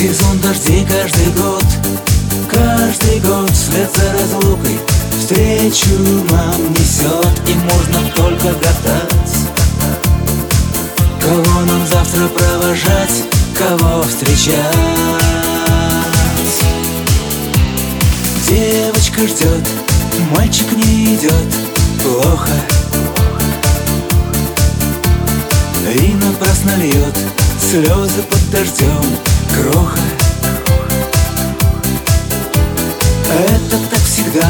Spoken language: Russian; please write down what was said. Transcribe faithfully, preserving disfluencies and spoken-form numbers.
Сезон дождей каждый год, каждый год вслед за разлукой встречу нам несет. И можно только гадать, кого нам завтра провожать, кого встречать. Девочка ждет, мальчик не идет, плохо. И напрасно льет слезы под дождем кроха. Это так всегда,